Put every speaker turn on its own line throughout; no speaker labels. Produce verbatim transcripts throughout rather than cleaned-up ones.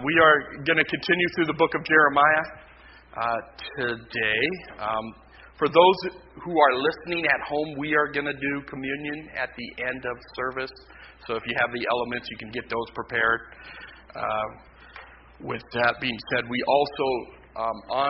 we are going to continue through the book of Jeremiah uh, today. Um, for those who are listening at home, we are going to do communion at the end of service. So if you have the elements, you can get those prepared. Uh, with that being said, we also um, on.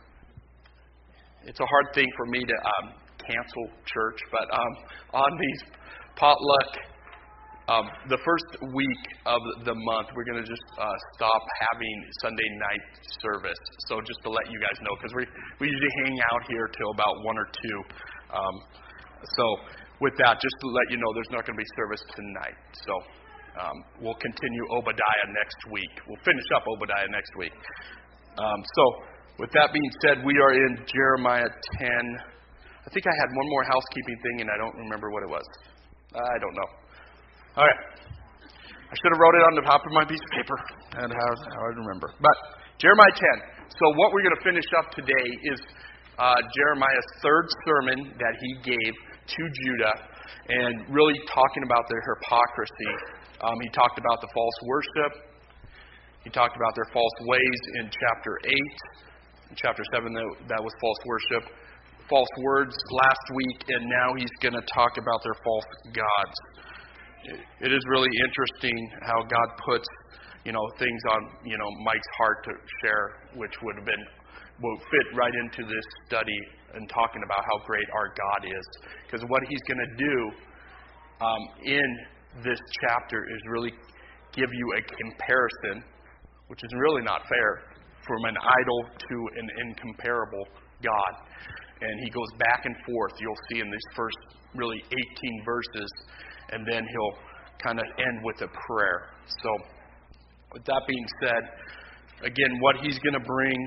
It's a hard thing for me to um, cancel church, but um, on these potluck. Um, the first week of the month, we're going to just uh, stop having Sunday night service. So just to let you guys know, because we we usually hang out here till about one or two. Um, so with that, just to let you know, there's not going to be service tonight. So um, we'll continue Obadiah next week. We'll finish up Obadiah next week. Um, so with that being said, we are in Jeremiah ten. I think I had one more housekeeping thing, and I don't remember what it was. I don't know. All right. I should have wrote it on the top of my piece of paper. That's how, how I remember. But Jeremiah ten. So what we're going to finish up today is uh, Jeremiah's third sermon that he gave to Judah, and really talking about their hypocrisy. Um, he talked about the false worship. He talked about their false ways in chapter eight. In chapter seven, that, that was false worship. False words last week, and now he's going to talk about their false gods. It is really interesting how God puts, you know, things on, you know, Mike's heart to share, which would have been, will fit right into this study and talking about how great our God is. Because what he's going to do um, in this chapter is really give you a comparison, which is really not fair, from an idol to an incomparable God. And he goes back and forth, you'll see in these first really eighteen verses. And then he'll kind of end with a prayer. So, with that being said, again, what he's going to bring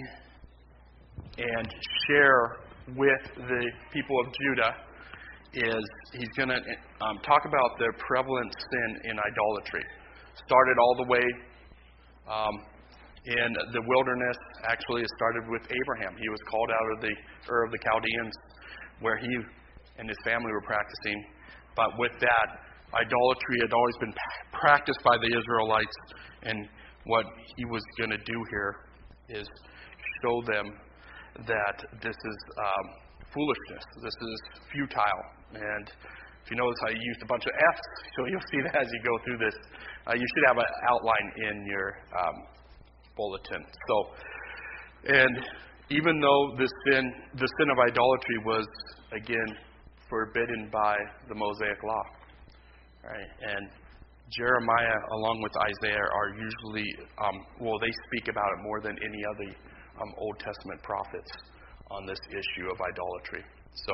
and share with the people of Judah is he's going to um, talk about the prevalent sin in idolatry. Started all the way um, in the wilderness. Actually, it started with Abraham. He was called out of the Ur of the Chaldeans, where he and his family were practicing. But with that, idolatry had always been practiced by the Israelites, and what he was going to do here is show them that this is um, foolishness. This is futile. And if you notice, I used a bunch of F's, so you'll see that as you go through this. Uh, you should have an outline in your um, bulletin. So, and even though the sin, the sin of idolatry was, again, forbidden by the Mosaic Law. Right? And Jeremiah, along with Isaiah, are usually, um, well, they speak about it more than any other um, Old Testament prophets on this issue of idolatry. So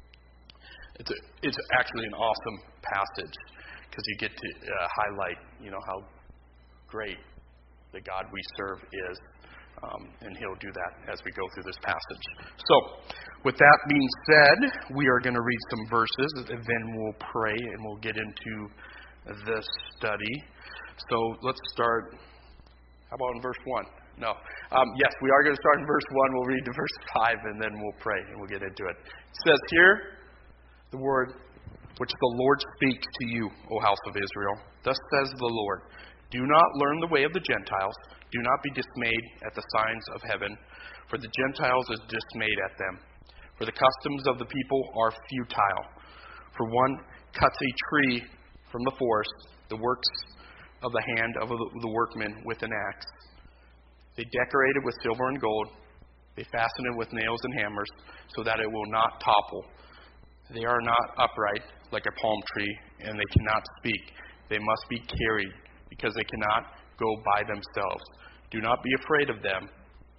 it's a, it's actually an awesome passage because you get to uh, highlight, you know, how great the God we serve is. Um, and he'll do that as we go through this passage. So, with that being said, we are going to read some verses, and then we'll pray, and we'll get into this study. So, let's start. How about in verse one? No. Um, yes, we are going to start in verse one. We'll read to verse five, and then we'll pray, and we'll get into it. It says here, the word which the Lord speaks to you, O house of Israel. Thus says the Lord, do not learn the way of the Gentiles. Do not be dismayed at the signs of heaven, for the Gentiles is dismayed at them. For the customs of the people are futile. For one cuts a tree from the forest, the works of the hand of the workman with an axe. They decorate it with silver and gold. They fasten it with nails and hammers, so that it will not topple. They are not upright like a palm tree, and they cannot speak. They must be carried, because they cannot go by themselves. Do not be afraid of them,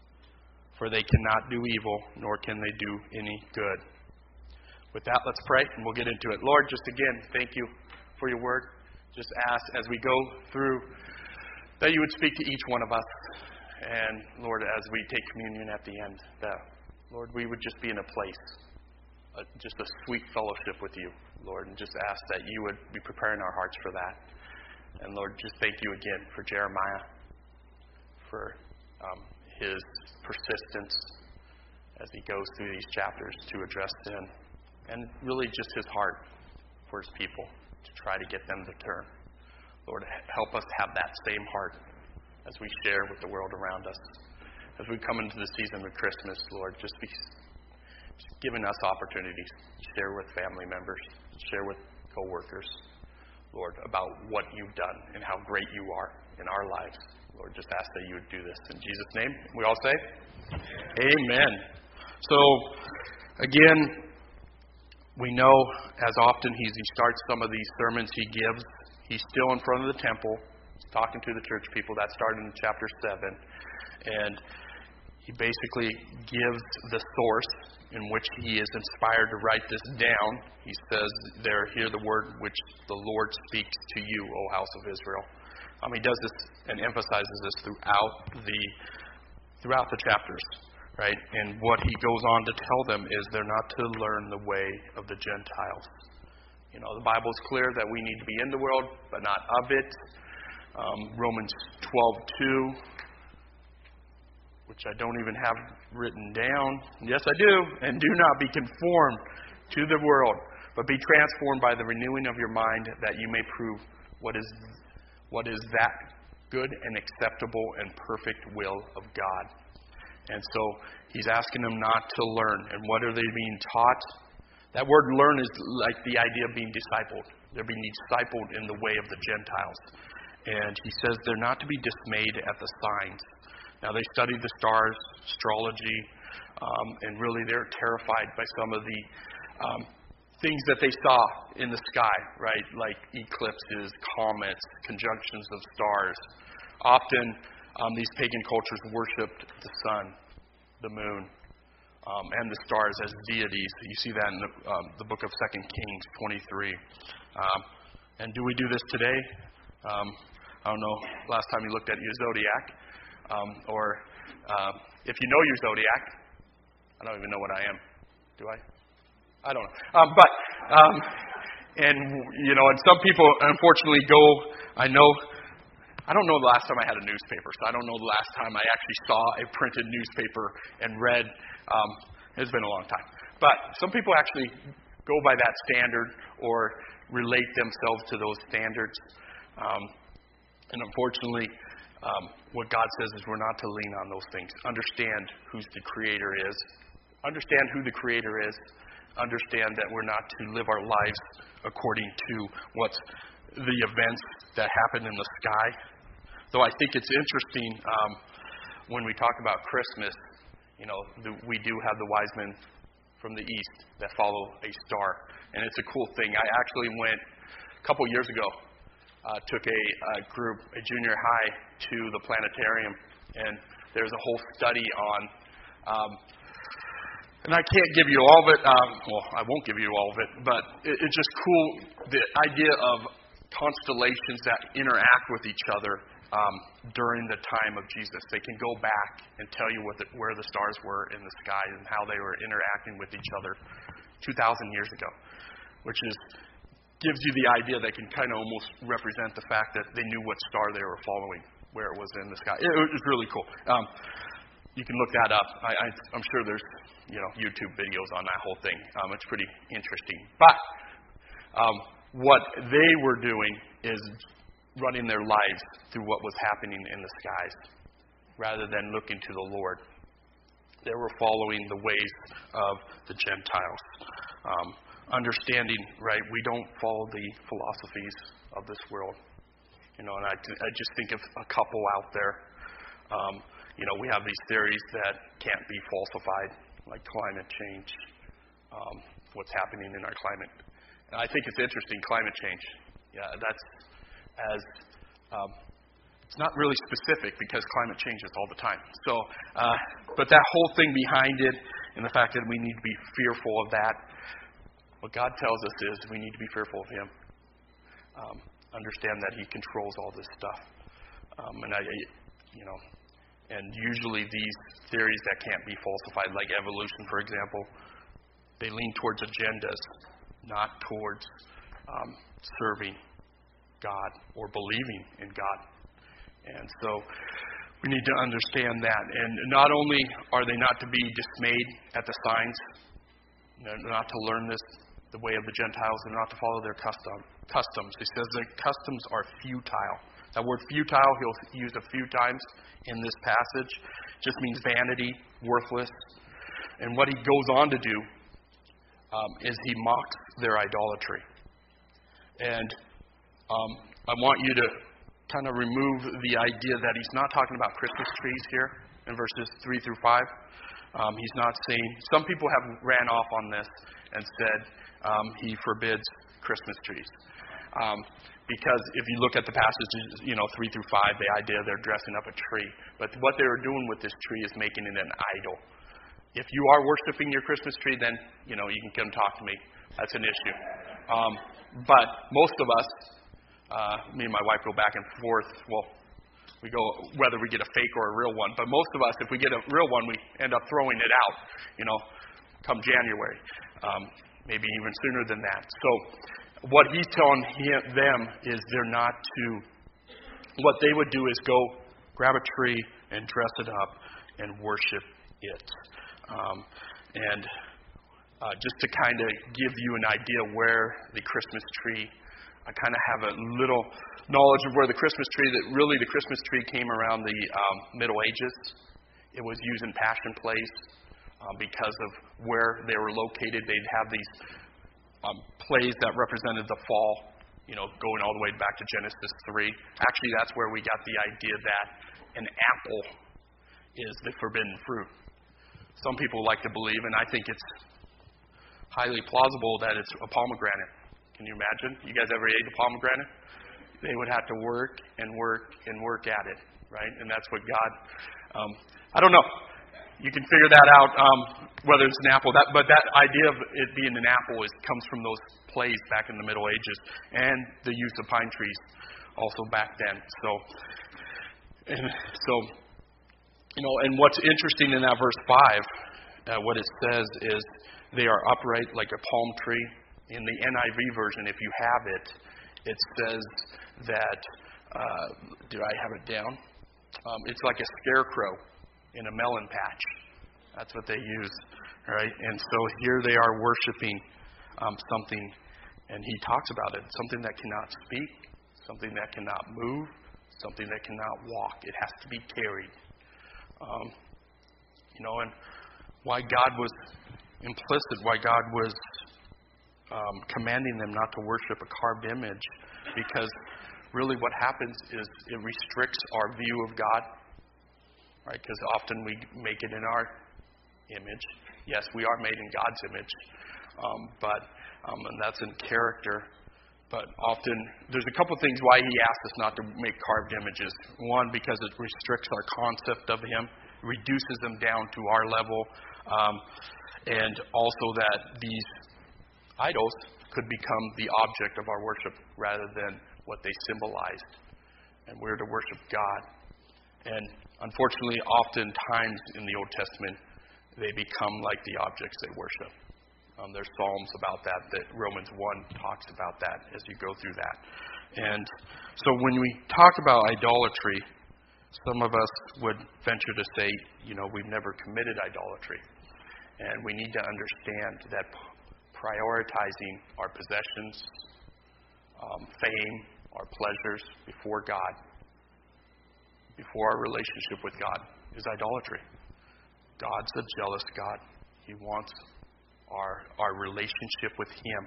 for they cannot do evil, nor can they do any good. With that, let's pray, and we'll get into it. Lord, just again, thank you for your word. Just ask as we go through that you would speak to each one of us. And, Lord, as we take communion at the end, that, Lord, we would just be in a place, uh, just a sweet fellowship with you, Lord, and just ask that you would be preparing our hearts for that. And Lord, just thank you again for Jeremiah, for um, his persistence as he goes through these chapters to address sin, and really just his heart for his people to try to get them to turn. Lord, help us have that same heart as we share with the world around us. As we come into the season of Christmas, Lord, just be just giving us opportunities to share with family members, share with co-workers, Lord, about what you've done and how great you are in our lives. Lord, just ask that you would do this. In Jesus' name, we all say, Amen. So, again, we know as often he's, he starts some of these sermons he gives, he's still in front of the temple, he's talking to the church people. That started in chapter seven. And he basically gives the source in which he is inspired to write this down. He says there, hear the word which the Lord speaks to you, O house of Israel. Um, he does this and emphasizes this throughout the throughout the chapters, right? And what he goes on to tell them is they're not to learn the way of the Gentiles. You know, the Bible is clear that we need to be in the world, but not of it. Um, Romans twelve two, which I don't even have written down. Yes, I do. And do not be conformed to the world, but be transformed by the renewing of your mind, that you may prove what is what is that good and acceptable and perfect will of God. And so he's asking them not to learn. And what are they being taught? That word learn is like the idea of being discipled. They're being discipled in the way of the Gentiles. And he says they're not to be dismayed at the signs. Now, they studied the stars, astrology, um, and really they're terrified by some of the um, things that they saw in the sky, right? Like eclipses, comets, conjunctions of stars. Often, um, these pagan cultures worshipped the sun, the moon, um, and the stars as deities. You see that in the, um, the book of Second Kings twenty-three. Um, and do we do this today? Um, I don't know, last time you looked at your zodiac. Um, or uh, if you know your zodiac, I don't even know what I am. Do I? I don't know. Um, but, um, and, you know, and some people, unfortunately, go, I know, I don't know the last time I had a newspaper, so I don't know the last time I actually saw a printed newspaper and read. Um, it's been a long time. But some people actually go by that standard or relate themselves to those standards. Um, and unfortunately, Um, what God says is we're not to lean on those things. Understand who the Creator is. Understand who the Creator is. Understand that we're not to live our lives according to what's the events that happen in the sky. Though I think it's interesting um, when we talk about Christmas, you know, the, we do have the wise men from the east that follow a star. And it's a cool thing. I actually went a couple years ago. Uh, took a, a group, a junior high, to the planetarium, and there's a whole study on, um, and I can't give you all of it, um, well, I won't give you all of it, but it, it's just cool, the idea of constellations that interact with each other um, during the time of Jesus. They can go back and tell you what the, where the stars were in the sky and how they were interacting with each other two thousand years ago, which is gives you the idea they can kind of almost represent the fact that they knew what star they were following, where it was in the sky. It, it was really cool. Um, you can look that up. I, I, I'm sure there's you know YouTube videos on that whole thing. Um, it's pretty interesting. But um, what they were doing is running their lives through what was happening in the skies, rather than looking to the Lord. They were following the ways of the Gentiles. Um, Understanding, right, we don't follow the philosophies of this world. You know, and I, I just think of a couple out there. Um, you know, we have these theories that can't be falsified, like climate change, um, what's happening in our climate. And I think it's interesting, climate change. Yeah, that's as, um, it's not really specific because climate changes all the time. So, uh, but that whole thing behind it and the fact that we need to be fearful of that, what God tells us is we need to be fearful of Him. Um, understand that He controls all this stuff. Um, and I, you know, and usually these theories that can't be falsified, like evolution, for example, they lean towards agendas, not towards um, serving God or believing in God. And so we need to understand that. And not only are they not to be dismayed at the signs, not to learn this the way of the Gentiles, and not to follow their custom, customs. He says their customs are futile. That word futile, he'll use a few times in this passage. Just means vanity, worthless. And what he goes on to do um, is he mocks their idolatry. And um, I want you to kind of remove the idea that he's not talking about Christmas trees here in verses three through five. Um, he's not saying, some people have ran off on this and said um, he forbids Christmas trees. Um, because if you look at the passages, you know, three through five, the idea they're dressing up a tree. But what they were doing with this tree is making it an idol. If you are worshiping your Christmas tree, then, you know, you can come talk to me. That's an issue. Um, but most of us, uh, me and my wife go back and forth. Well, we go whether we get a fake or a real one. But most of us, if we get a real one, we end up throwing it out, you know, come January. Um, maybe even sooner than that. So what he's telling him, them is they're not to, what they would do is go grab a tree and dress it up and worship it. Um, and uh, just to kind of give you an idea where the Christmas tree, I kind of have a little knowledge of where the Christmas tree, that really the Christmas tree came around the um, Middle Ages. It was used in Passion Plays um, because of where they were located. They'd have these um, plays that represented the fall, you know, going all the way back to Genesis three. Actually, that's where we got the idea that an apple is the forbidden fruit. Some people like to believe, and I think it's highly plausible, that it's a pomegranate. Can you imagine? You guys ever ate a pomegranate? They would have to work and work and work at it, right? And that's what God, um, I don't know. You can figure that out, um, whether it's an apple. That, but that idea of it being an apple is, comes from those plays back in the Middle Ages, and the use of pine trees also back then. So, and so, you know, and what's interesting in that verse five, uh, what it says is they are upright like a palm tree. In the N I V version, if you have it, it says that, uh, do I have it down? Um, it's like a scarecrow in a melon patch. That's what they use, right? And so here they are worshiping um, something, and he talks about it, something that cannot speak, something that cannot move, something that cannot walk. It has to be carried. Um, you know, and why God was implicit, why God was um, commanding them not to worship a carved image, because really what happens is it restricts our view of God, right? Because often we make it in our image. Yes, we are made in God's image, um, but um, and that's in character. But often there's a couple of things why he asks us not to make carved images. One, because it restricts our concept of him, reduces them down to our level, um, and also that these idols could become the object of our worship rather than what they symbolized. And we're to worship God. And unfortunately, oftentimes in the Old Testament, they become like the objects they worship. Um, there's Psalms about that, that Romans one talks about that as you go through that. And so when we talk about idolatry, some of us would venture to say, you know, we've never committed idolatry. And we need to understand that prioritizing our possessions, um, fame, our pleasures before God, before our relationship with God, is idolatry. God's a jealous God. He wants our our relationship with Him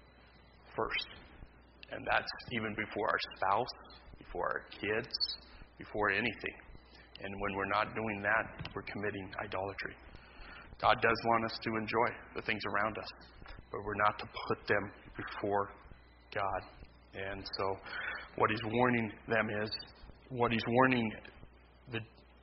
first. And that's even before our spouse, before our kids, before anything. And when we're not doing that, we're committing idolatry. God does want us to enjoy the things around us, but we're not to put them before God. And so what he's warning them is, what he's warning the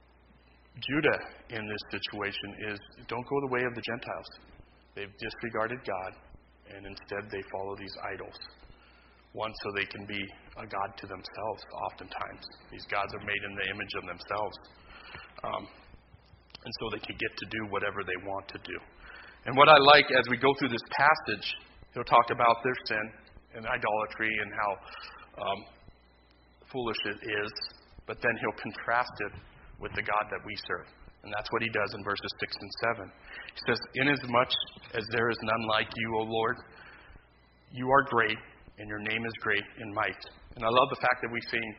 Judah in this situation is, don't go the way of the Gentiles. They've disregarded God, and instead they follow these idols. One, so they can be a god to themselves oftentimes. These gods are made in the image of themselves. Um, and so they can get to do whatever they want to do. And what I like as we go through this passage, he'll talk about their sin and idolatry and how um, foolish it is, but then he'll contrast it with the God that we serve. And that's what he does in verses six and seven. He says, "Inasmuch as there is none like you, O Lord, you are great, and your name is great in might." And I love the fact that we sing,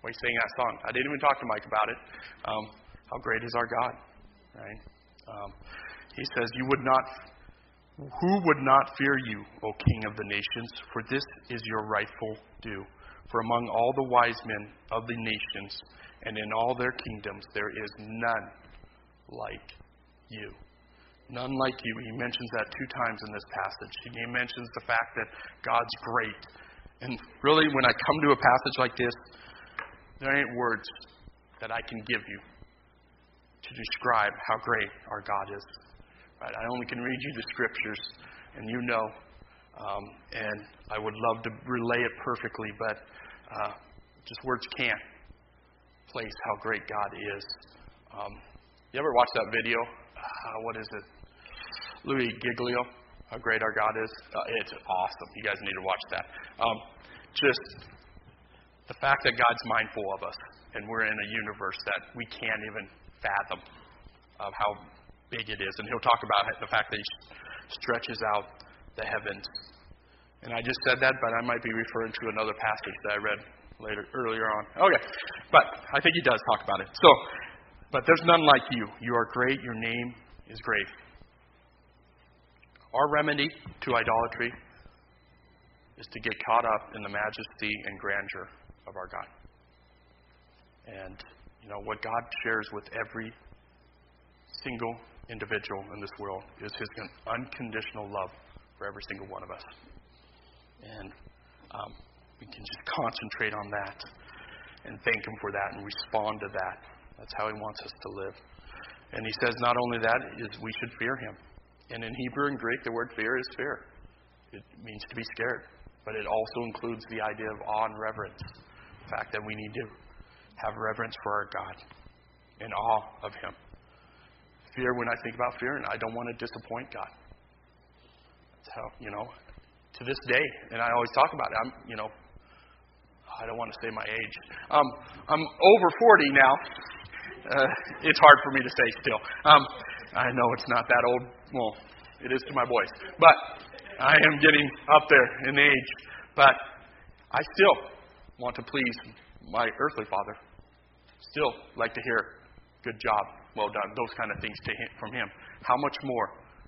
Well, he sang that song. I didn't even talk to Mike about it. Um, how great is our God, right? Um, he says, "You would not, who would not fear you, O King of the nations? For this is your rightful due. For among all the wise men of the nations and in all their kingdoms, there is none like you." None like you. He mentions that two times in this passage. He mentions the fact that God's great. And really, when I come to a passage like this, there ain't words that I can give you to describe how great our God is. Right? I only can read you the scriptures, and you know. Um, and I would love to relay it perfectly, but uh, just words can't place how great God is. Um, you ever watch that video? Uh, what is it? Louis Giglio, how great our God is. Uh, it's awesome. You guys need to watch that. Um, just the fact that God's mindful of us, and we're in a universe that we can't even fathom of how big it is. And he'll talk about the fact that he stretches out the heavens. And I just said that, but I might be referring to another passage that I read later, earlier on. Okay, but I think he does talk about it. So, but there's none like you. You are great. Your name is great. Our remedy to idolatry is to get caught up in the majesty and grandeur of our God. And, you know, what God shares with every single individual in this world is His unconditional love for every single one of us. And um, we can just concentrate on that and thank Him for that and respond to that. That's how He wants us to live. And He says not only that, is we should fear Him. And in Hebrew and Greek, the word fear is fear. It means to be scared. But it also includes the idea of awe and reverence. The fact that we need to have reverence for our God and awe of Him. Fear, when I think about fear, and I don't want to disappoint God. That's how, you know, to this day, and I always talk about it, I'm, you know, I don't want to say my age. Um, I'm over forty now. Uh, it's hard for me to say still. Um, I know it's not that old. Well, it is to my boys. But I am getting up there in age. But I still want to please my earthly father. Still like to hear, good job, well done, those kind of things to him, from him. How much more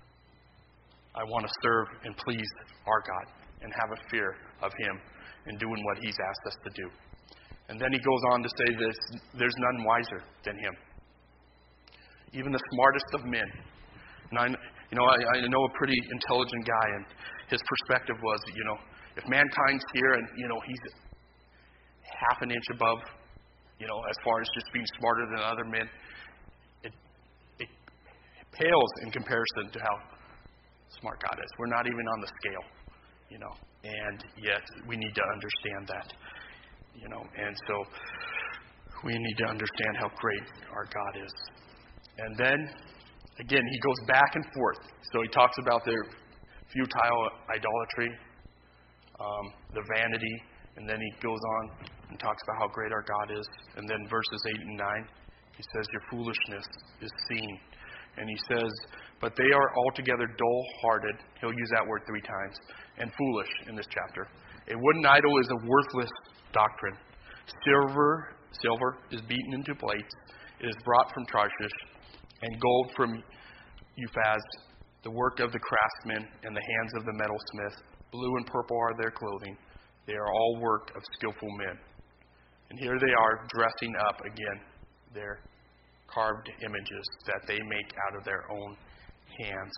I want to serve and please our God and have a fear of Him and doing what He's asked us to do. And then he goes on to say this, there's none wiser than Him. Even the smartest of men. And I, you know, I, I know a pretty intelligent guy, and his perspective was, you know, if mankind's here and, you know, he's half an inch above, you know, as far as just being smarter than other men, it, it pales in comparison to how smart God is. We're not even on the scale, you know, and yet we need to understand that. You know, and so we need to understand how great our God is. And then, again, he goes back and forth. So he talks about their futile idolatry, um, the vanity, and then he goes on and talks about how great our God is. And then verses eight and nine, he says, your foolishness is seen. And he says, but they are altogether dull-hearted. He'll use that word three times. And foolish in this chapter. A wooden idol is a worthless doctrine. Silver, silver is beaten into plates. It is brought from Tarshish, and gold from Uphaz, the work of the craftsman and the hands of the metalsmith. Blue and purple are their clothing. They are all work of skillful men. And here they are dressing up again their carved images that they make out of their own hands.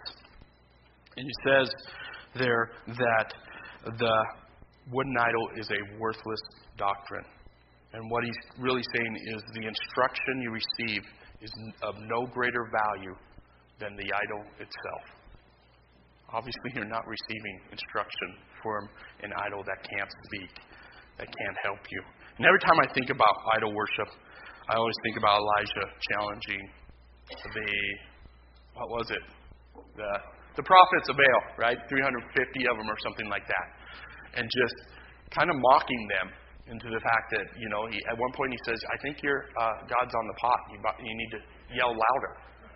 And he says there that the wooden idol is a worthless doctrine. And what he's really saying is the instruction you receive is of no greater value than the idol itself. Obviously, you're not receiving instruction from an idol that can't speak, that can't help you. And every time I think about idol worship, I always think about Elijah challenging the, what was it? The, the prophets of Baal, right? three hundred fifty of them or something like that. And just kind of mocking them into the fact that, you know, he, at one point he says, I think your uh, God's on the pot. You, you need to yell louder,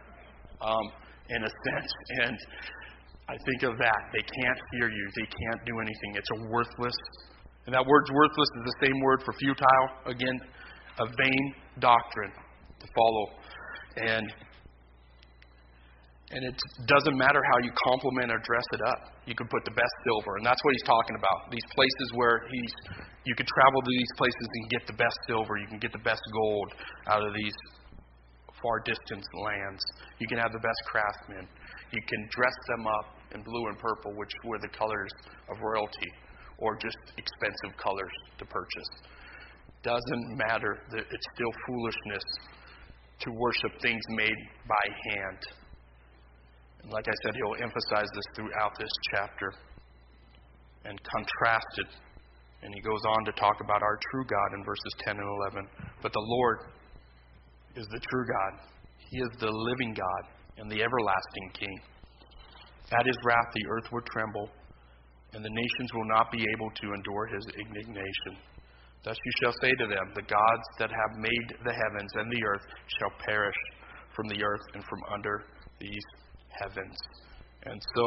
um, in a sense. And I think of that. They can't hear you. They can't do anything. It's a worthless. And that word's worthless is the same word for futile. Again, a vain doctrine to follow. And And it doesn't matter how you complement or dress it up. You can put the best silver. And that's what he's talking about. These places where he's, you can travel to these places and get the best silver. You can get the best gold out of these far distant lands. You can have the best craftsmen. You can dress them up in blue and purple, which were the colors of royalty, or just expensive colors to purchase. Doesn't matter. It's still foolishness to worship things made by hand. And like I said, he'll emphasize this throughout this chapter and contrast it. And he goes on to talk about our true God in verses ten and eleven. But the Lord is the true God. He is the living God and the everlasting King. At his wrath the earth will tremble, and the nations will not be able to endure his indignation. Thus you shall say to them, the gods that have made the heavens and the earth shall perish from the earth and from under these heavens. And so,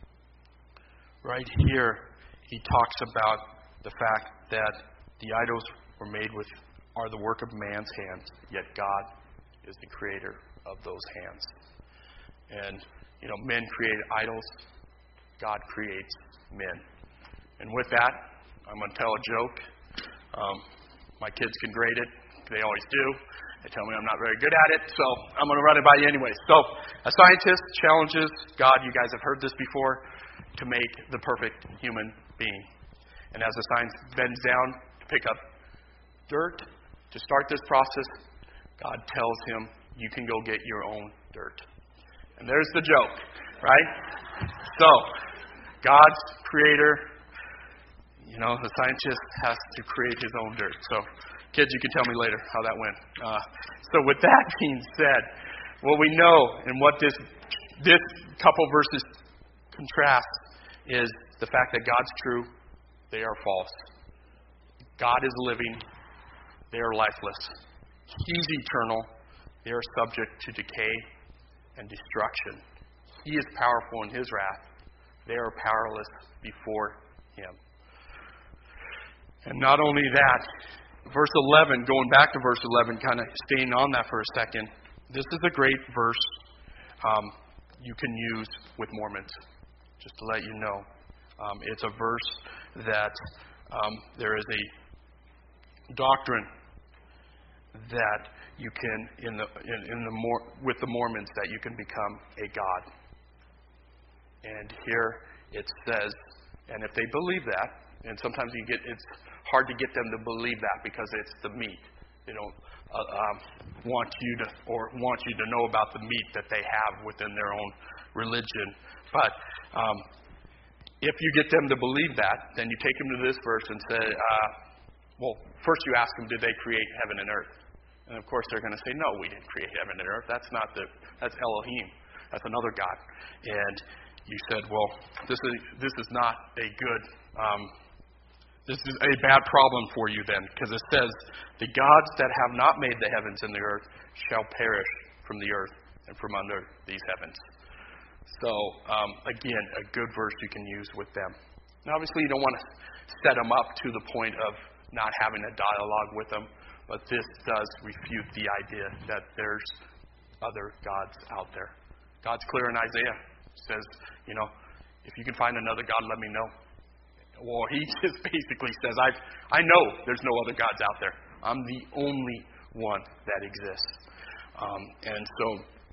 right here, he talks about the fact that the idols were made with, are the work of man's hands, yet God is the creator of those hands. And, you know, men create idols, God creates men. And with that, I'm going to tell a joke. Um, my kids can grade it. They always do. They tell me I'm not very good at it, so I'm going to run it by you anyway. So, a scientist challenges God, you guys have heard this before, to make the perfect human being. And as the scientist bends down to pick up dirt to start this process, God tells him, you can go get your own dirt. And there's the joke, right? So, God's creator, you know, the scientist has to create his own dirt. So, kids, you can tell me later how that went. Uh, so with that being said, what we know and what this this couple verses contrast is the fact that God's true, they are false. God is living, they are lifeless. He's eternal, they are subject to decay and destruction. He is powerful in his wrath, they are powerless before him. And not only that, verse eleven, going back to verse eleven, kind of staying on that for a second. This is a great verse um, you can use with Mormons, just to let you know. Um, it's a verse that um, there is a doctrine that you can, in the in, in the Mor- with the Mormons, that you can become a god. And here it says, and if they believe that, and sometimes you get it's hard to get them to believe that because it's the meat. They don't uh, um, want you to or want you to know about the meat that they have within their own religion. But um, if you get them to believe that, then you take them to this verse and say, uh, well, first you ask them, did they create heaven and earth? And of course they're going to say, no, we didn't create heaven and earth. That's not the that's Elohim. That's another God. And you said, well, this is this is not a good. Um, This is a bad problem for you then, because it says, the gods that have not made the heavens and the earth shall perish from the earth and from under these heavens. So, um, again, a good verse you can use with them. Now, obviously, you don't want to set them up to the point of not having a dialogue with them, but this does refute the idea that there's other gods out there. God's clear in Isaiah. It says, you know, if you can find another God, let me know. Well, he just basically says, I I know there's no other gods out there. I'm the only one that exists. Um, and so,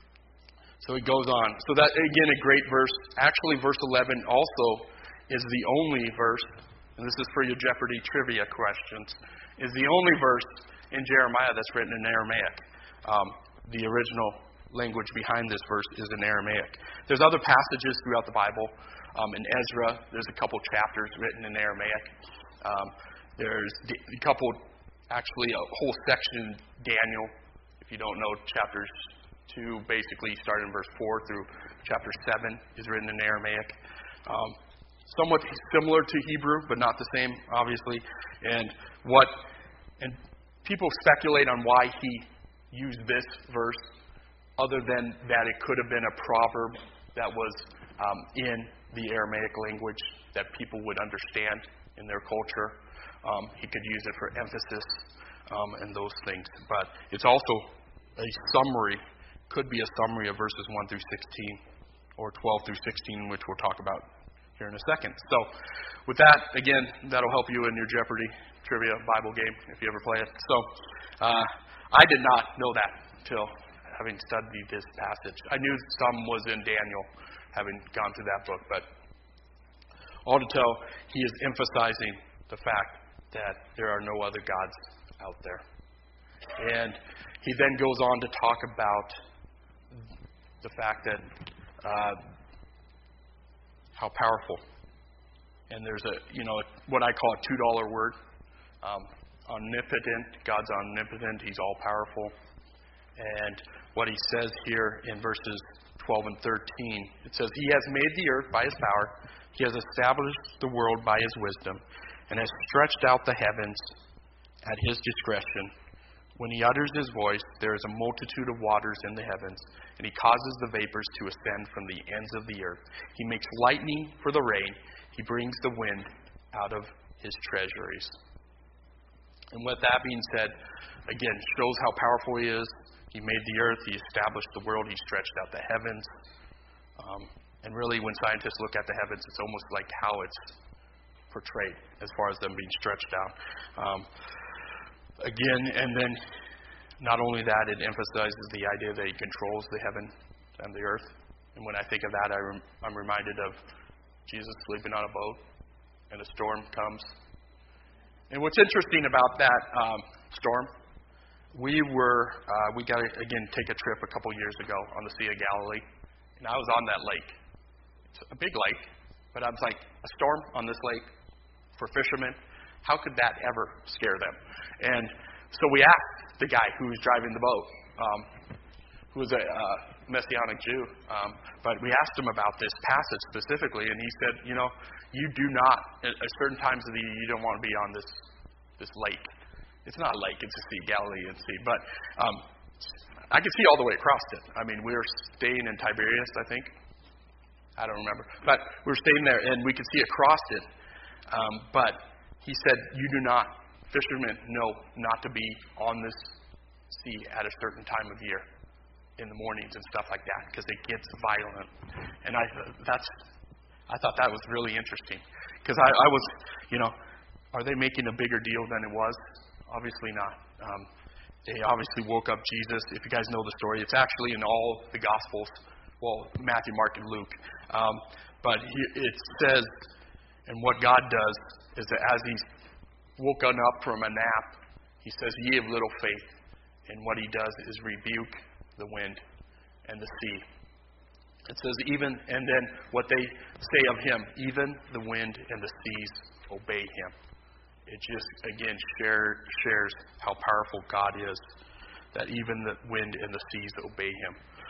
so it goes on. So that, again, a great verse. Actually, verse eleven also is the only verse, and this is for your Jeopardy trivia questions, is the only verse in Jeremiah that's written in Aramaic. Um, the original language behind this verse is in Aramaic. There's other passages throughout the Bible. Um, in Ezra, there's a couple chapters written in Aramaic. Um, there's a couple, actually a whole section in Daniel. If you don't know, chapters two basically start in verse four through chapter seven is written in Aramaic. Um, somewhat similar to Hebrew, but not the same, obviously. And what and people speculate on why he used this verse, other than that it could have been a proverb that was um, in the Aramaic language that people would understand in their culture. Um, he could use it for emphasis. um, and those things. But it's also a summary, could be a summary of verses one through sixteen, or twelve through sixteen, which we'll talk about here in a second. So with that, again, that'll help you in your Jeopardy trivia Bible game if you ever play it. So uh, I did not know that till having studied this passage. I knew some was in Daniel, having gone through that book, but all to tell, he is emphasizing the fact that there are no other gods out there. And he then goes on to talk about the fact that uh, how powerful. And there's a, you know, what I call a two dollar word. Um, omnipotent. God's omnipotent. He's all powerful. And what he says here in verses twelve and thirteen, it says, He has made the earth by His power. He has established the world by His wisdom, and has stretched out the heavens at His discretion. When He utters His voice, there is a multitude of waters in the heavens, and He causes the vapors to ascend from the ends of the earth. He makes lightning for the rain. He brings the wind out of His treasuries. And with that being said, again, shows how powerful He is. He made the earth. He established the world. He stretched out the heavens. Um, and really, when scientists look at the heavens, it's almost like how it's portrayed as far as them being stretched out. Um, again, and then not only that, it emphasizes the idea that He controls the heaven and the earth. And when I think of that, I rem- I'm reminded of Jesus sleeping on a boat, and a storm comes. And what's interesting about that um, storm, we were, uh, we got to, again, take a trip a couple years ago on the Sea of Galilee, and I was on that lake. It's a big lake, but I was like, a storm on this lake for fishermen, how could that ever scare them? And so we asked the guy who was driving the boat, um, who was a uh, Messianic Jew, um, but we asked him about this passage specifically, and he said, you know, you do not, at certain times of the year, you don't want to be on this this lake. It's not a lake, it's a sea, Galilean Sea. But um, I could see all the way across it. I mean, we were staying in Tiberias, I think. I don't remember. But we were staying there, and we could see across it. Um, but he said, you do not, fishermen know not to be on this sea at a certain time of year in the mornings and stuff like that, because it gets violent. And I that's I thought that was really interesting, because I, I was, you know, are they making a bigger deal than it was? Obviously not. Um, they obviously woke up Jesus. If you guys know the story, it's actually in all the Gospels. Well, Matthew, Mark, and Luke. Um, but he, it says, and what God does is that as He's woken up from a nap, He says, ye of little faith. And what He does is rebuke the wind and the sea. It says, even, and then what they say of Him, even the wind and the seas obey Him. It just, again, share, shares how powerful God is, that even the wind and the seas obey Him.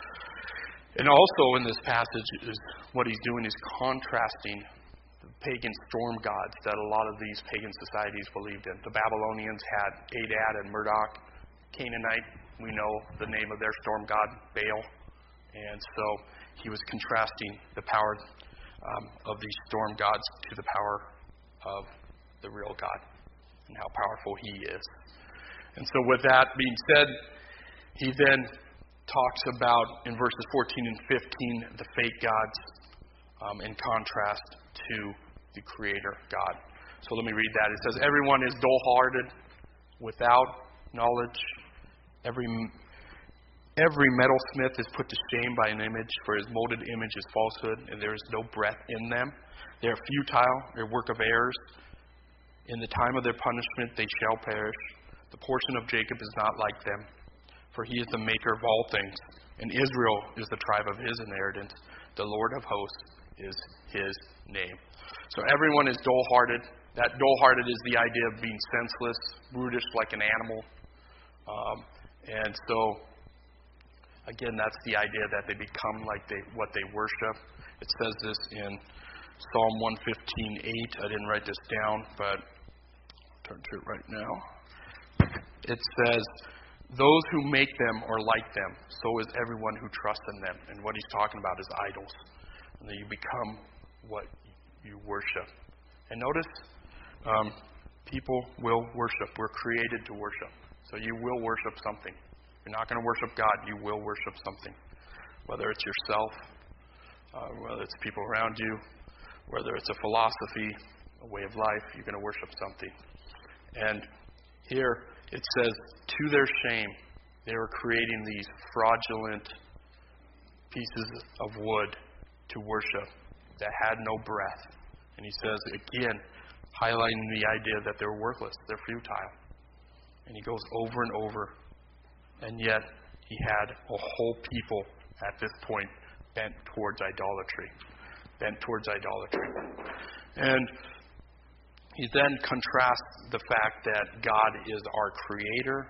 And also in this passage, is what He's doing is contrasting the pagan storm gods that a lot of these pagan societies believed in. The Babylonians had Adad and Marduk. Canaanite, we know the name of their storm god, Baal. And so he was contrasting the power um, of these storm gods to the power of the real God and how powerful He is. And so with that being said, he then talks about, in verses fourteen and fifteen, the fake gods um, in contrast to the Creator God. So let me read that. It says, everyone is dull-hearted, without knowledge. Every Every metalsmith is put to shame by an image, for his molded image is falsehood, and there is no breath in them. They are futile, their work of errors. In the time of their punishment they shall perish. The portion of Jacob is not like them, for he is the maker of all things, and Israel is the tribe of his inheritance. The Lord of hosts is His name. So everyone is dull-hearted. That dull-hearted is the idea of being senseless, brutish like an animal. Um, and so Again, that's the idea that they become like they what they worship. It says this in Psalm one fifteen eight. I didn't write this down, but I'll turn to it right now. It says, those who make them are like them, so is everyone who trusts in them. And what he's talking about is idols. And that you become what you worship. And notice, um, people will worship. We're created to worship. So you will worship something. You're not going to worship God. You will worship something. Whether it's yourself, uh, whether it's people around you, whether it's a philosophy, a way of life, you're going to worship something. And here it says, to their shame, they were creating these fraudulent pieces of wood to worship that had no breath. And he says, again, highlighting the idea that they're worthless, they're futile. And he goes over and over. And yet, he had a whole people at this point bent towards idolatry. Bent towards idolatry. And he then contrasts the fact that God is our creator.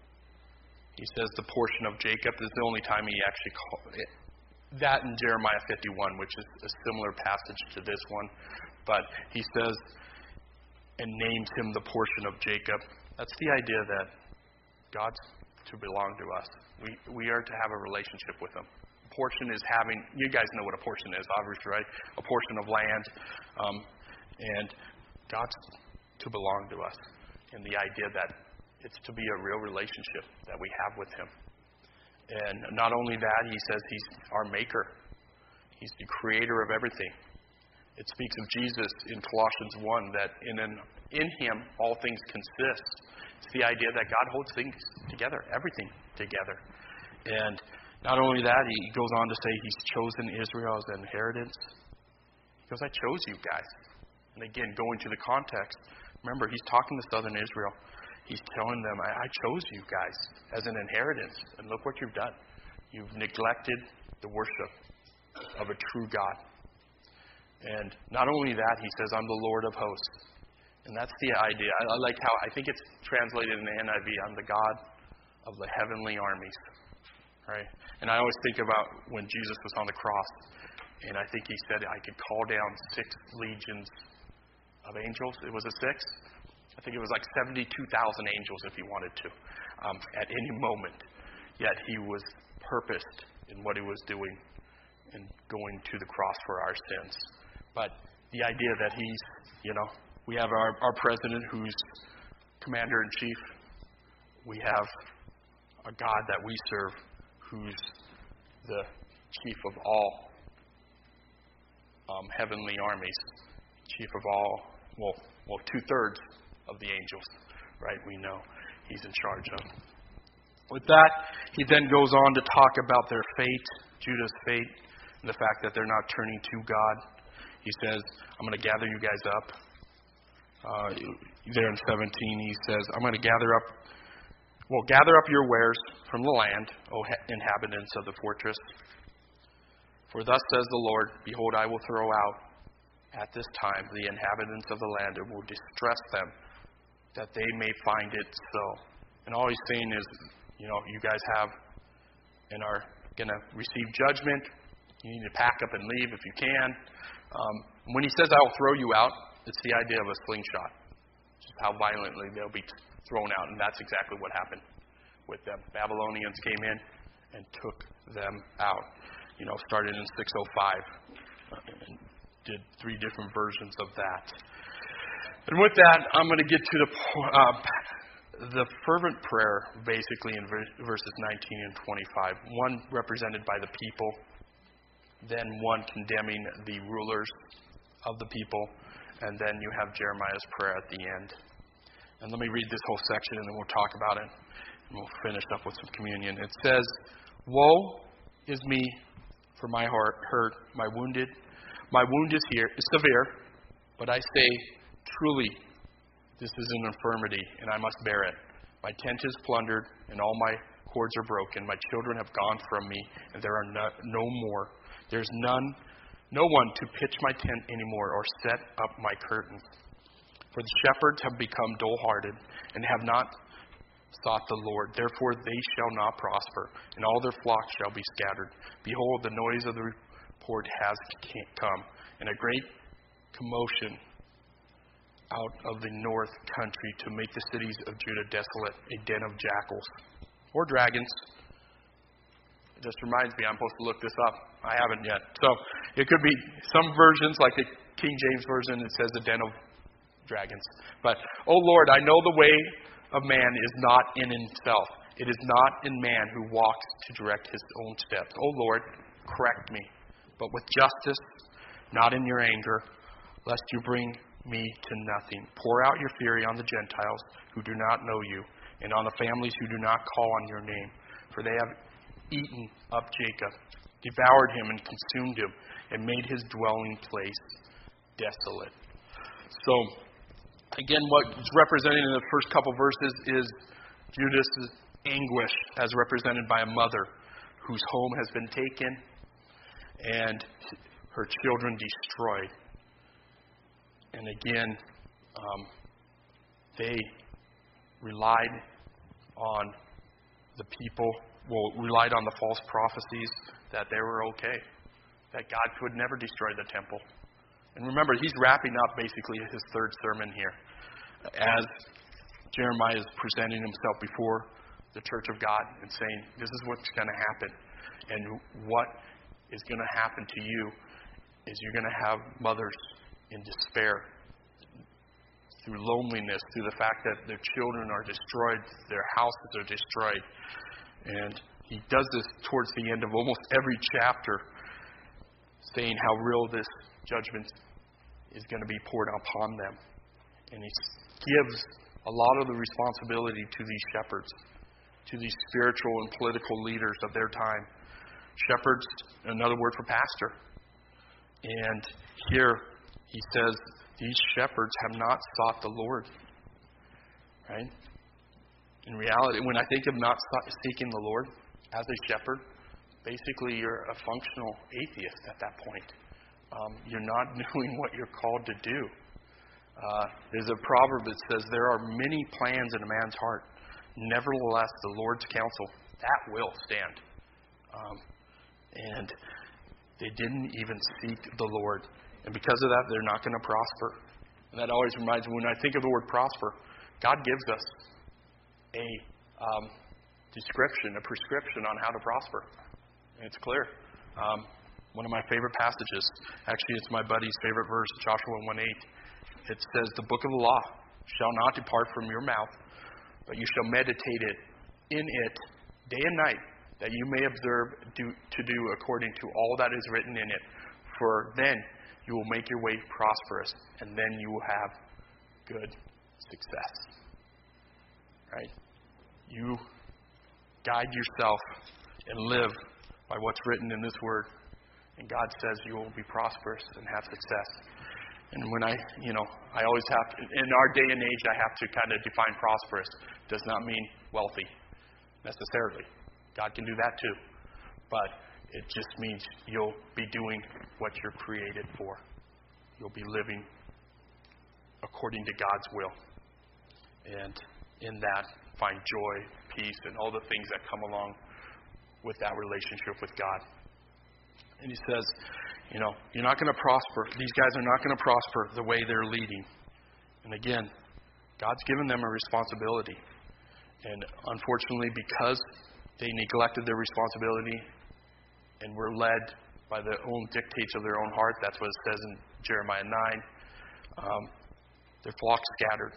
He says the portion of Jacob is the only time he actually called it. That in Jeremiah fifty-one, which is a similar passage to this one. But he says, and names him the portion of Jacob. That's the idea that God's to belong to us. We we are to have a relationship with him. A portion is having, you guys know what a portion is, obviously, right? A portion of land. Um, and God's to belong to us. And the idea that it's to be a real relationship that we have with him. And not only that, he says he's our maker. He's the creator of everything. It speaks of Jesus in Colossians one, that in an, in him all things consist. It's the idea that God holds things together, everything together. And not only that, he goes on to say he's chosen Israel as an inheritance. He goes, I chose you guys. And again, going to the context, remember, he's talking to southern Israel. He's telling them, I, I chose you guys as an inheritance. And look what you've done. You've neglected the worship of a true God. And not only that, he says, I'm the Lord of hosts. And that's the idea. I, I like how, I think it's translated in the N I V, I'm the God of the heavenly armies. Right? And I always think about when Jesus was on the cross. And I think he said, I could call down six legions of angels. It was a six? I think it was like seventy-two thousand angels if he wanted to, um, at any moment. Yet he was purposed in what he was doing and going to the cross for our sins. But the idea that he's, you know, we have our, our president who's commander-in-chief. We have a God that we serve who's the chief of all um, heavenly armies. Chief of all, well, well, two-thirds of the angels, right? We know he's in charge of. With that, he then goes on to talk about their fate, Judah's fate, and the fact that they're not turning to God. He says, I'm going to gather you guys up. Uh, there in seventeen, he says, I'm going to gather up, well, gather up your wares from the land, O inhabitants of the fortress. For thus says the Lord, behold, I will throw out at this time the inhabitants of the land and will distress them, that they may find it so. And all he's saying is, you know, you guys have and are going to receive judgment. You need to pack up and leave if you can. Um, when he says, I'll throw you out, it's the idea of a slingshot. Just how violently they'll be thrown out. And that's exactly what happened with them. Babylonians came in and took them out. You know, started in six oh five. And did three different versions of that. And with that, I'm going to get to the uh, the fervent prayer, basically in verses nineteen and twenty-five. One represented by the people, then one condemning the rulers of the people, and then you have Jeremiah's prayer at the end. And let me read this whole section, and then we'll talk about it, and we'll finish up with some communion. It says, woe is me, for my heart hurt, my wounded. My wound is here, is severe, but I say, truly, this is an infirmity, and I must bear it. My tent is plundered, and all my cords are broken. My children have gone from me, and there are no, no more. There's none, no one to pitch my tent anymore or set up my curtains. For the shepherds have become dull-hearted, and have not sought the Lord. Therefore they shall not prosper, and all their flocks shall be scattered. Behold, the noise of the report has come, and a great commotion out of the north country to make the cities of Judah desolate, a den of jackals or dragons. It just reminds me, I'm supposed to look this up. I haven't yet. So it could be some versions, like the King James Version, it says a den of dragons. But, oh Lord, I know the way of man is not in himself. It is not in man who walks to direct his own steps. O Lord, correct me, but with justice, not in your anger, lest you bring me to nothing. Pour out your fury on the Gentiles who do not know you, and on the families who do not call on your name. For they have eaten up Jacob, devoured him and consumed him, and made his dwelling place desolate. So, again, what is represented in the first couple verses is Judas' anguish as represented by a mother whose home has been taken and her children destroyed. And again, um, they relied on the people, well, relied on the false prophecies that they were okay, that God could never destroy the temple. And remember, he's wrapping up basically his third sermon here as Jeremiah is presenting himself before the church of God and saying, this is what's going to happen. And what is going to happen to you is you're going to have mothers in despair, through loneliness, through the fact that their children are destroyed, their houses are destroyed. And he does this towards the end of almost every chapter, saying how real this judgment is going to be poured upon them. And he gives a lot of the responsibility to these shepherds, to these spiritual and political leaders of their time. Shepherds, another word for pastor. And here he says, these shepherds have not sought the Lord. Right? In reality, when I think of not seeking the Lord as a shepherd, basically you're a functional atheist at that point. Um, you're not doing what you're called to do. Uh, there's a proverb that says, there are many plans in a man's heart. Nevertheless, the Lord's counsel, that will stand. Um, and they didn't even seek the Lord. And because of that, they're not going to prosper. And that always reminds me, when I think of the word prosper, God gives us a um, description, a prescription on how to prosper. And it's clear. Um, one of my favorite passages, actually it's my buddy's favorite verse, Joshua one eight. It says, the book of the law shall not depart from your mouth, but you shall meditate it in it day and night, that you may observe do, to do according to all that is written in it. For then you will make your way prosperous, and then you will have good success. Right? You guide yourself and live by what's written in this word, and God says you will be prosperous and have success. And when I, you know, I always have to, in our day and age, I have to kind of define prosperous. Does not mean wealthy, necessarily. God can do that too. But it just means you'll be doing what you're created for. You'll be living according to God's will. And in that, find joy, peace, and all the things that come along with that relationship with God. And he says, you know, you're not going to prosper. These guys are not going to prosper the way they're leading. And again, God's given them a responsibility. And unfortunately, because they neglected their responsibility and were led by their own dictates of their own heart, that's what it says in Jeremiah nine, um, their flock scattered.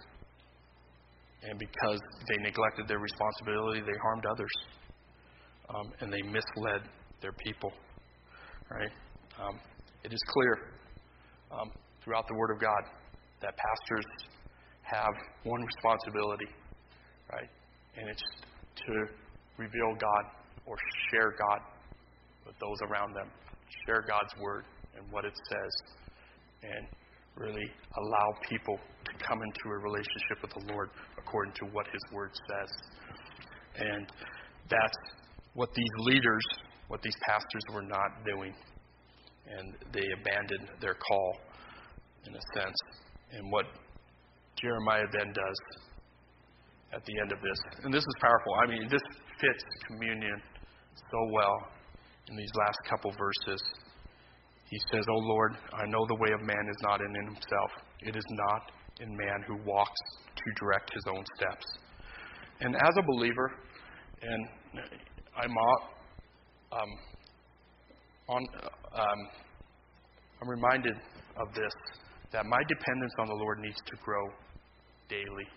And because they neglected their responsibility, they harmed others. Um, and they misled their people. Right? Um, it is clear um, throughout the Word of God that pastors have one responsibility, right? And it's to reveal God or share God with those around them. Share God's Word and what it says. And really allow people to come into a relationship with the Lord according to what His Word says. And that's what these leaders, what these pastors were not doing. And they abandoned their call, in a sense. And what Jeremiah then does at the end of this, and this is powerful. I mean, this fits communion so well in these last couple verses. He says, O Lord, I know the way of man is not in himself. It is not in man who walks to direct his own steps. And as a believer, and I'm um, on, um, I'm reminded of this, that my dependence on the Lord needs to grow daily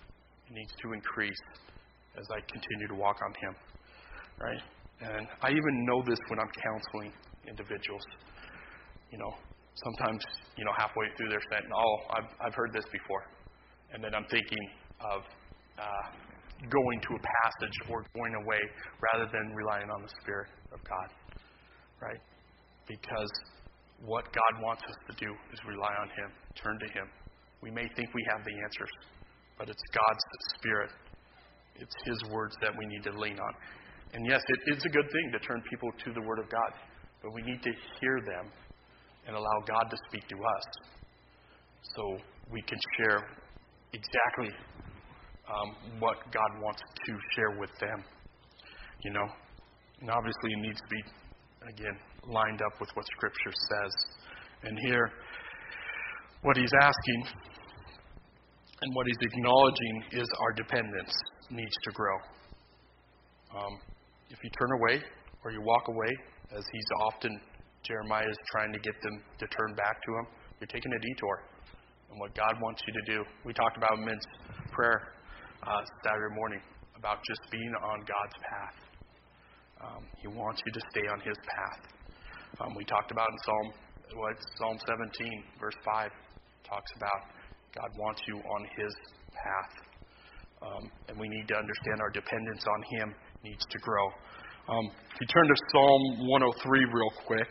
It needs to increase as I continue to walk on Him. Right? And I even know this when I'm counseling individuals. You know, sometimes, you know, halfway through they're saying, oh, I've, I've heard this before. And then I'm thinking of uh, going to a passage or going away rather than relying on the Spirit of God. Right? Because what God wants us to do is rely on Him, turn to Him. We may think we have the answers, but it's God's Spirit. It's His words that we need to lean on. And yes, it is a good thing to turn people to the Word of God, but we need to hear them and allow God to speak to us so we can share exactly um, what God wants to share with them. You know, and obviously it needs to be, again, lined up with what Scripture says. And here, what He's asking and what He's acknowledging is our dependence needs to grow. Um, if you turn away or you walk away, as he's often, Jeremiah is trying to get them to turn back to Him, you're taking a detour on what God wants you to do. We talked about men's prayer uh, Saturday morning about just being on God's path. Um, he wants you to stay on His path. Um, we talked about in Psalm, what Psalm seventeen, verse five, talks about God wants you on His path. Um, and we need to understand our dependence on Him needs to grow. Um, if you turn to Psalm one oh three real quick.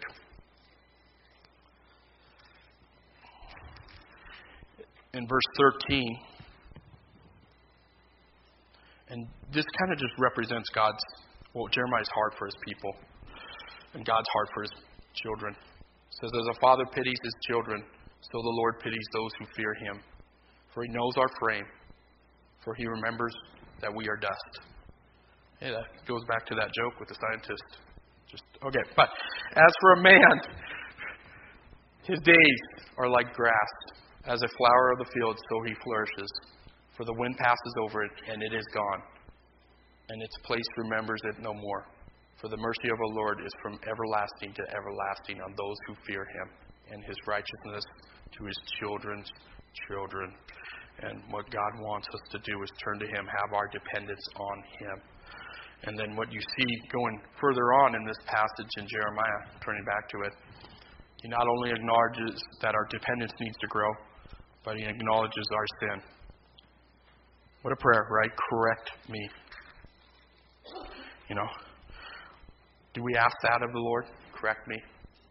In verse thirteen. And this kind of just represents God's, well, Jeremiah's heart for his people. And God's heart for His children. It says, as a father pities his children, so the Lord pities those who fear Him. For He knows our frame. For He remembers that we are dust. Hey, that goes back to that joke with the scientist. Just okay. But as for a man, his days are like grass. As a flower of the field, so he flourishes. For the wind passes over it, and it is gone. And its place remembers it no more. For the mercy of the Lord is from everlasting to everlasting on those who fear Him, and His righteousness to His children's children. And what God wants us to do is turn to Him, have our dependence on Him. And then what you see going further on in this passage in Jeremiah, turning back to it, He not only acknowledges that our dependence needs to grow, but He acknowledges our sin. What a prayer, right? Correct me. You know, do we ask that of the Lord? Correct me.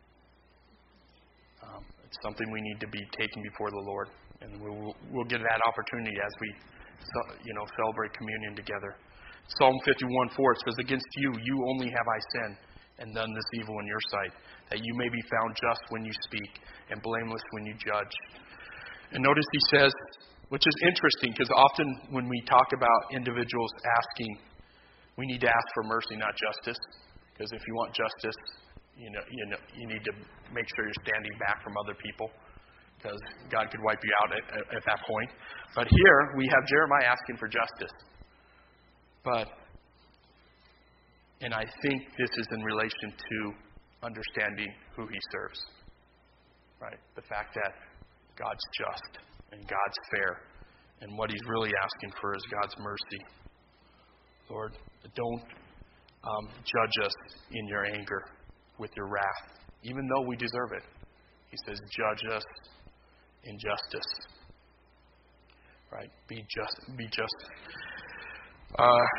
Um, it's something we need to be taking before the Lord. And we'll, we'll get that opportunity as we, you know, celebrate communion together. Psalm fifty-one four, it says, against you, you only have I sinned and done this evil in your sight, that you may be found just when you speak and blameless when you judge. And notice he says, which is interesting, because often when we talk about individuals asking, we need to ask for mercy, not justice. Because if you want justice, you know, you know, you need to make sure you're standing back from other people, because God could wipe you out at, at, at that point. But here we have Jeremiah asking for justice. But, and I think this is in relation to understanding who He serves. Right? The fact that God's just and God's fair. And what He's really asking for is God's mercy. Lord, don't um, judge us in your anger with your wrath, even though we deserve it. He says, judge us in justice. Right? Be just. Be just. Uh,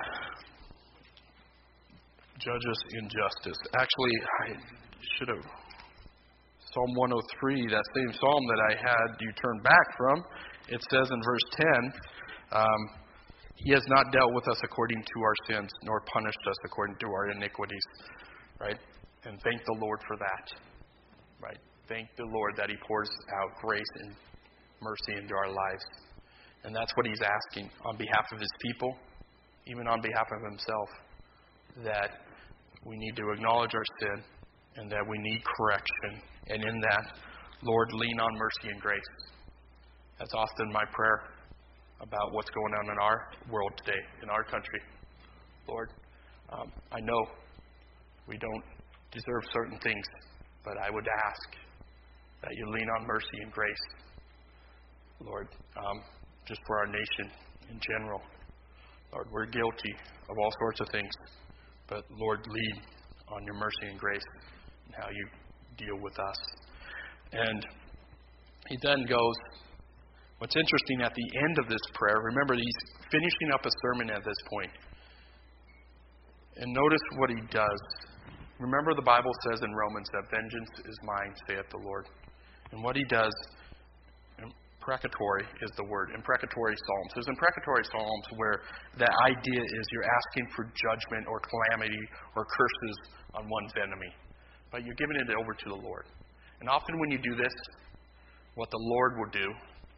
judge us in justice. Actually, I should have. Psalm one oh three, that same psalm that I had you turn back from, it says in verse ten, um, He has not dealt with us according to our sins, nor punished us according to our iniquities. Right? And thank the Lord for that. Right? Thank the Lord that He pours out grace and mercy into our lives. And that's what He's asking on behalf of His people, even on behalf of Himself, that we need to acknowledge our sin and that we need correction. And in that, Lord, lean on mercy and grace. That's often my prayer about what's going on in our world today, in our country. Lord, um, I know we don't deserve certain things, but I would ask that you lean on mercy and grace, Lord, um, just for our nation in general. Lord, we're guilty of all sorts of things. But Lord, lead on your mercy and grace and how you deal with us. And he then goes, what's interesting at the end of this prayer, remember he's finishing up a sermon at this point. And notice what he does. Remember the Bible says in Romans that vengeance is mine, saith the Lord. And what he does, imprecatory is the word, imprecatory psalms. There's imprecatory psalms where the idea is you're asking for judgment or calamity or curses on one's enemy. But you're giving it over to the Lord. And often when you do this, what the Lord will do,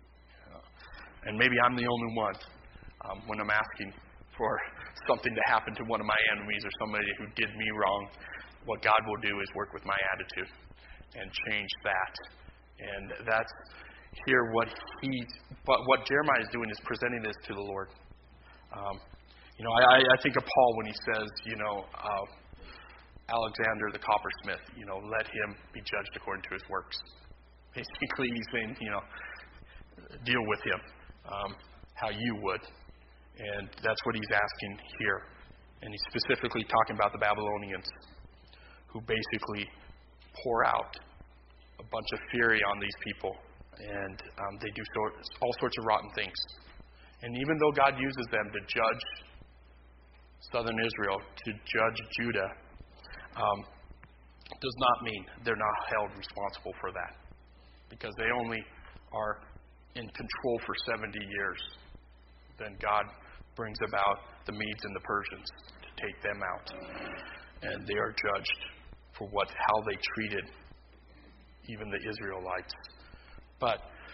and maybe I'm the only one, um, when I'm asking for something to happen to one of my enemies or somebody who did me wrong, what God will do is work with my attitude and change that. And that's here what he, but what Jeremiah is doing is presenting this to the Lord. Um, you know, I, I think of Paul when he says, you know, uh, Alexander the coppersmith, you know, let him be judged according to his works. Basically, he's saying, you know, deal with him um, how you would. And that's what he's asking here. And he's specifically talking about the Babylonians, who basically pour out a bunch of fury on these people. And um, they do so, all sorts of rotten things. And even though God uses them to judge southern Israel, to judge Judah, um, does not mean they're not held responsible for that. Because they only are in control for seventy years. Then God brings about the Medes and the Persians to take them out. And they are judged for what how they treated even the Israelites. But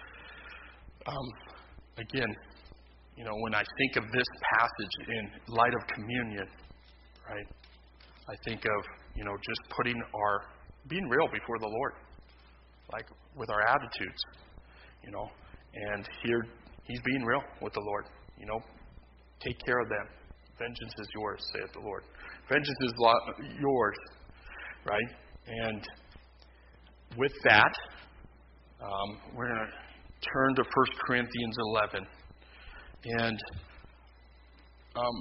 um, again, you know, when I think of this passage in light of communion, right, I think of, you know, just putting our, being real before the Lord, like with our attitudes, you know, and here he's being real with the Lord, you know, take care of them. Vengeance is yours, saith the Lord. Vengeance is yours, right? And with that, um, we're going to turn to First Corinthians eleven. And um,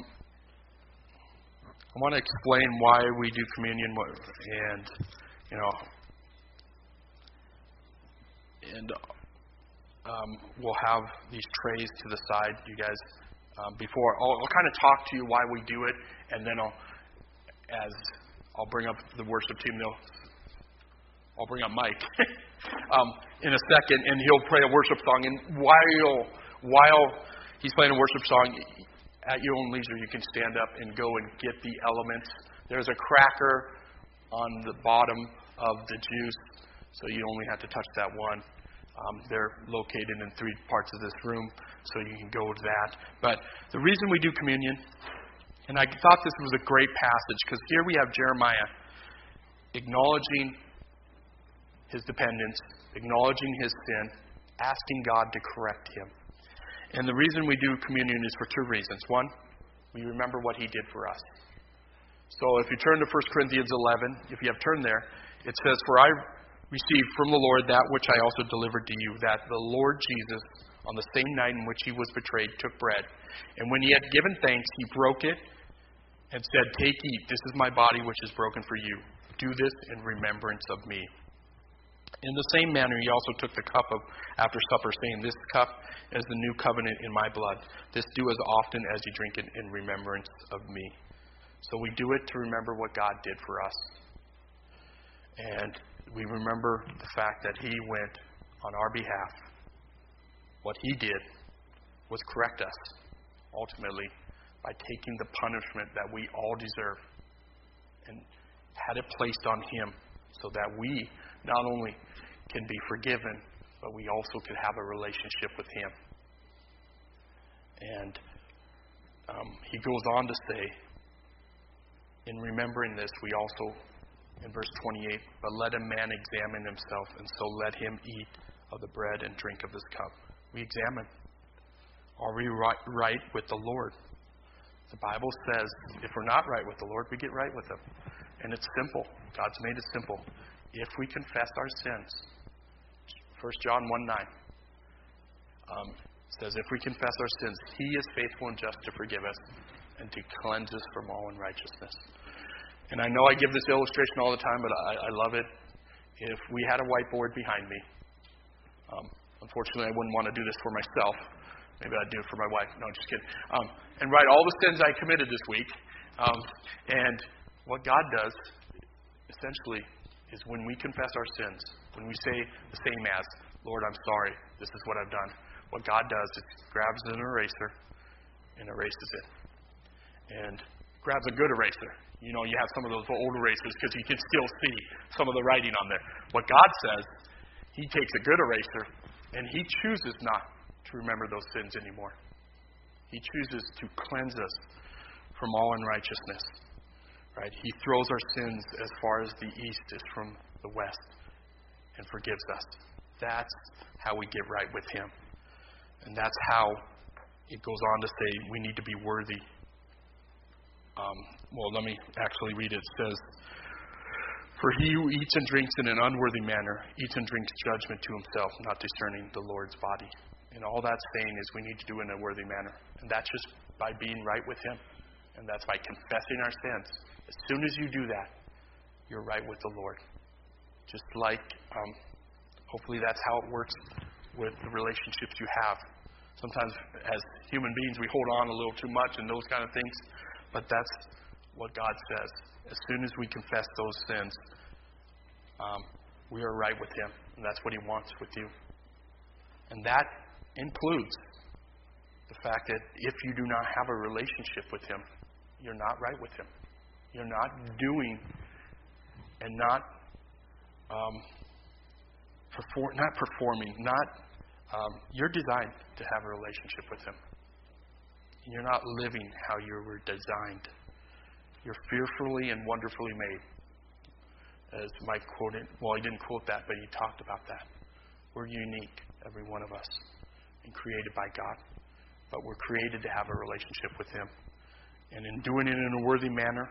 I want to explain why we do communion, and you know, and um, we'll have these trays to the side, you guys. Um, before I'll, I'll kind of talk to you why we do it, and then I'll, as I'll bring up the worship team, they'll, I'll bring up Mike um, in a second, and he'll play a worship song. And while while he's playing a worship song, at your own leisure, you can stand up and go and get the elements. There's a cracker on the bottom of the juice, so you only have to touch that one. Um, they're located in three parts of this room, so you can go to that. But the reason we do communion, and I thought this was a great passage, because here we have Jeremiah acknowledging his dependence, acknowledging his sin, asking God to correct him. And the reason we do communion is for two reasons. One, we remember what he did for us. So if you turn to First Corinthians eleven, if you have turned there, it says, "For I received from the Lord that which I also delivered to you, that the Lord Jesus, on the same night in which he was betrayed, took bread. And when he had given thanks, he broke it and said, 'Take, eat, this is my body which is broken for you. Do this in remembrance of me.' In the same manner, he also took the cup of after supper, saying, 'This cup is the new covenant in my blood. This do as often as you drink it in remembrance of me.'" So we do it to remember what God did for us. And we remember the fact that he went on our behalf. What he did was correct us, ultimately, by taking the punishment that we all deserve and had it placed on him so that we not only can be forgiven, but we also could have a relationship with him. And um, he goes on to say, in remembering this, we also, in verse twenty-eight, "But let a man examine himself, and so let him eat of the bread and drink of this cup." We examine. Are we right, right with the Lord? The Bible says if we're not right with the Lord, we get right with him. And it's simple. God's made it simple. If we confess our sins, First John one nine um, says, if we confess our sins, he is faithful and just to forgive us and to cleanse us from all unrighteousness. And I know I give this illustration all the time, but I, I love it. If we had a whiteboard behind me, um, unfortunately I wouldn't want to do this for myself. Maybe I'd do it for my wife. No, just kidding. Um, and write all the sins I committed this week. Um, and what God does, essentially, is when we confess our sins, when we say the same as, Lord, I'm sorry, this is what I've done. What God does is grabs an eraser and erases it. And grabs a good eraser. You know, you have some of those old erasers because you can still see some of the writing on there. What God says, He takes a good eraser and He chooses not to remember those sins anymore. He chooses to cleanse us from all unrighteousness. Right? He throws our sins as far as the east is from the west and forgives us. That's how we get right with Him. And that's how it goes on to say we need to be worthy. Um, well, let me actually read it. It says, "For he who eats and drinks in an unworthy manner eats and drinks judgment to himself, not discerning the Lord's body." And all that's saying is we need to do it in a worthy manner. And that's just by being right with Him. And that's by confessing our sins. As soon as you do that, you're right with the Lord. Just like, um, hopefully that's how it works with the relationships you have. Sometimes as human beings we hold on a little too much and those kind of things. But that's what God says. As soon as we confess those sins, um, we are right with Him. And that's what He wants with you. And that includes the fact that if you do not have a relationship with Him, you're not right with Him. You're not doing and not um, perform, not performing, not um, you're designed to have a relationship with Him. You're not living how you were designed. You're fearfully and wonderfully made. As Mike quoted, well, he didn't quote that, but he talked about that. We're unique, every one of us, and created by God. But we're created to have a relationship with Him. And in doing it in a worthy manner,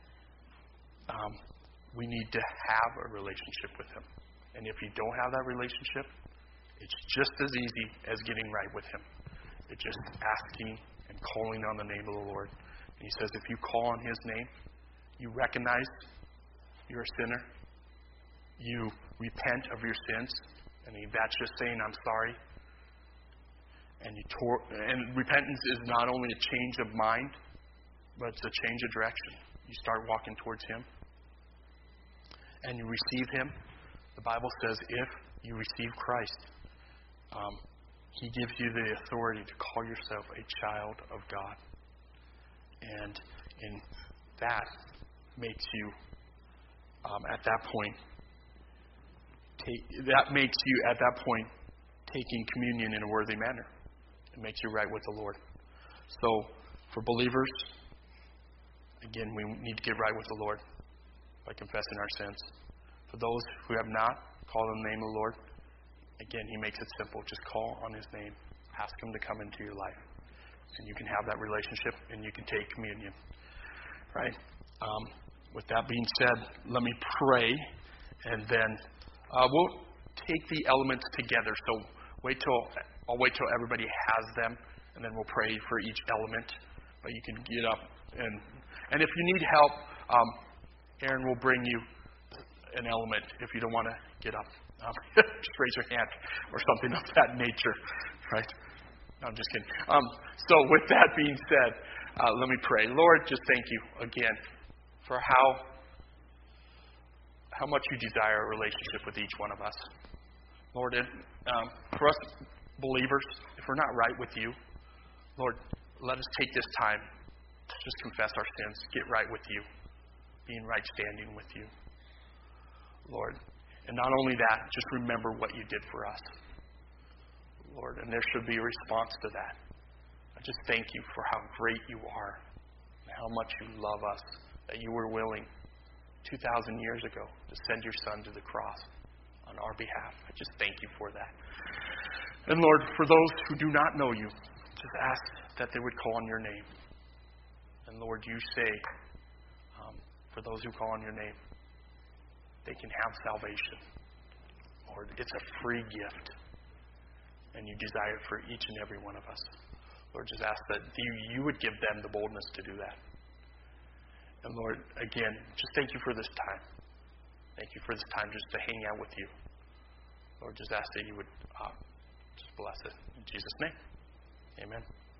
um, we need to have a relationship with Him. And if you don't have that relationship, it's just as easy as getting right with Him. It's just asking and calling on the name of the Lord. And He says if you call on His name, you recognize you're a sinner, you repent of your sins, and that's just saying, I'm sorry. And you tor- and repentance is not only a change of mind, but it's a change of direction. You start walking towards Him, and you receive Him. The Bible says if you receive Christ, um, He gives you the authority to call yourself a child of God. And in that makes you, um, at that point, take, that makes you, at that point, taking communion in a worthy manner. It makes you right with the Lord. So, for believers, again, we need to get right with the Lord by confessing our sins. For those who have not called on the name of the Lord, again, He makes it simple. Just call on His name. Ask Him to come into your life. And you can have that relationship and you can take communion. Right? Um, with that being said, let me pray. And then uh, we'll take the elements together. So wait till I'll wait till everybody has them. And then we'll pray for each element. But you can get up. And, and if you need help, um, Aaron will bring you an element if you don't want to get up. Um, just raise your hand or something of that nature, right? No, I'm just kidding. Um, so with that being said, uh, let me pray. Lord, just thank you again for how how much you desire a relationship with each one of us. Lord, and, um, for us believers, if we're not right with you, Lord, let us take this time to just confess our sins, get right with you, be in right standing with you, Lord. And not only that, just remember what you did for us, Lord. And there should be a response to that. I just thank you for how great you are and how much you love us, that you were willing two thousand years ago to send your Son to the cross on our behalf. I just thank you for that. And Lord, for those who do not know you, just ask that they would call on your name. And Lord, you say, um, for those who call on your name, they can have salvation. Lord, it's a free gift. And you desire it for each and every one of us. Lord, just ask that you, you would give them the boldness to do that. And Lord, again, just thank you for this time. Thank you for this time just to hang out with you. Lord, just ask that you would uh, just bless it. In Jesus' name, amen.